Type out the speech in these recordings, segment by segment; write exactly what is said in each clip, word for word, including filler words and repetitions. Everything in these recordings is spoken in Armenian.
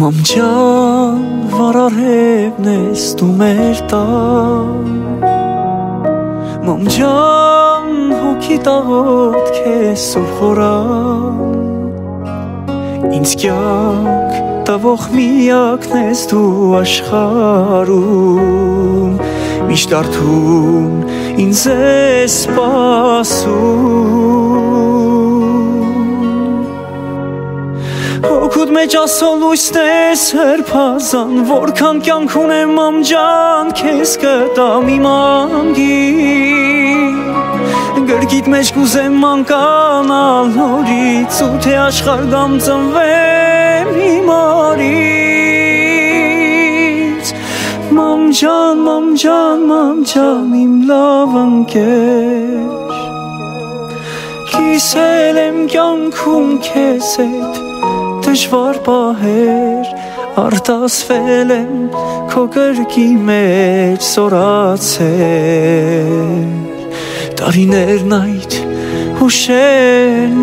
Մամ ջան, վարարևն ես դու մեր տան, Մամ ջան, հոգի տաղոտ քեզ սով խորան, Ինձ կյանք տվող միակն ես դու աշխարհում, Միշտ արթուն ինձ ես սպասում, Հոգուդ մեջ ասոլ լույսն ես հրպազան, Որքան կյանք ունեմ մամ ջան, քեզ կտամ իմ անգին, Գրկիդ մեջ կուզեմ մանկանալ նորից, Ու թե աշխարհ գամ ծնվեմ հիմարից, Մամ ջան, մամ ջան, մամ ջան, իմ լավ ընկեր, Կիսել եմ կյանքում քեզ հետ դժվար պահեր, Արտասվել եմ քո կրկի մեջ սորացել, Տարիներն այդ հուշեր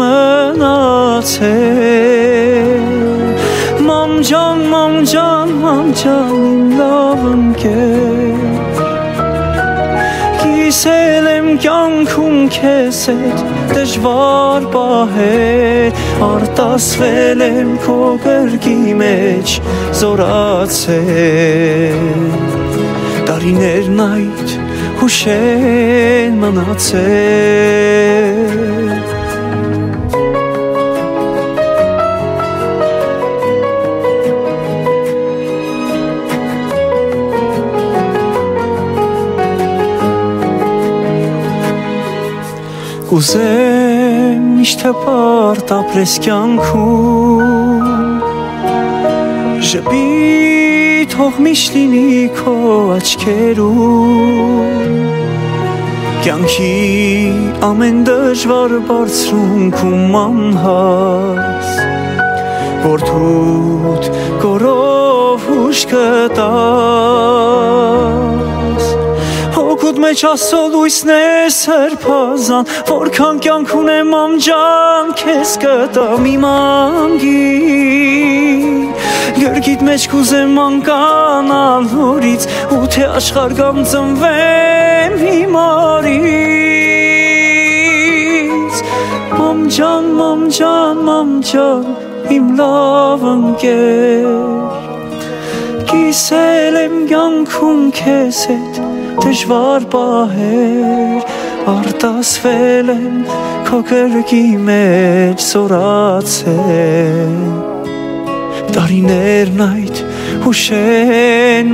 մնացել, Մամ ջան, մամ ջան, մամ ջան, իմ լավ ընկեր, Կիսել եմ կյանքում քեզ հետ դժվար պահեր, Արտասվել եմ քո կրկի մեջ զորացել, Տարիներն այդ հուշեր մնացել, Կուզեմ միշտ հպարտ ապրես կյանքում, Ժպիտ հող միշտ լինի քո աչքերում, Կյանքի ամեն դժվար բարձրունքում անհաս, Որդուդ կորով հուշ կտաս, Հոգուդ մեջ ասոլ լույսն ես հրպազան, Որքան կյանք ունեմ մամ ջան, քեզ կտամ իմ անգին, Գրկիդ մեջ կուզեմ մանկանալ նորից, Ու թե աշխարհ գամ ծնվեմ հիմարից, Մամ ջան, մամ ջան, մամ ջան, իմ լավ ընկեր, Կիսել եմ կյանքում քեզ հետ դժվար պահեր, Արտասվել եմ քո կրկի մեջ սորացել, Տարիներն այդ հուշեն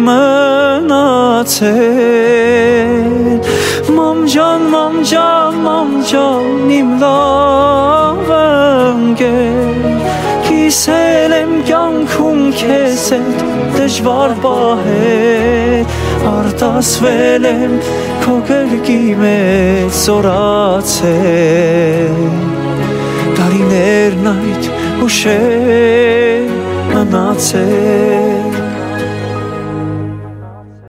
մնացել, Մամ ջան, մամ ջան, մամ ջան, իմ լավ ընկեր, Կիսել եմ կյանքում քեզ հետ դժվար պահեր, Արտասվել եմ քո կրկի մեջ զորացել, Տարիներն այդ հուշեր մնացել,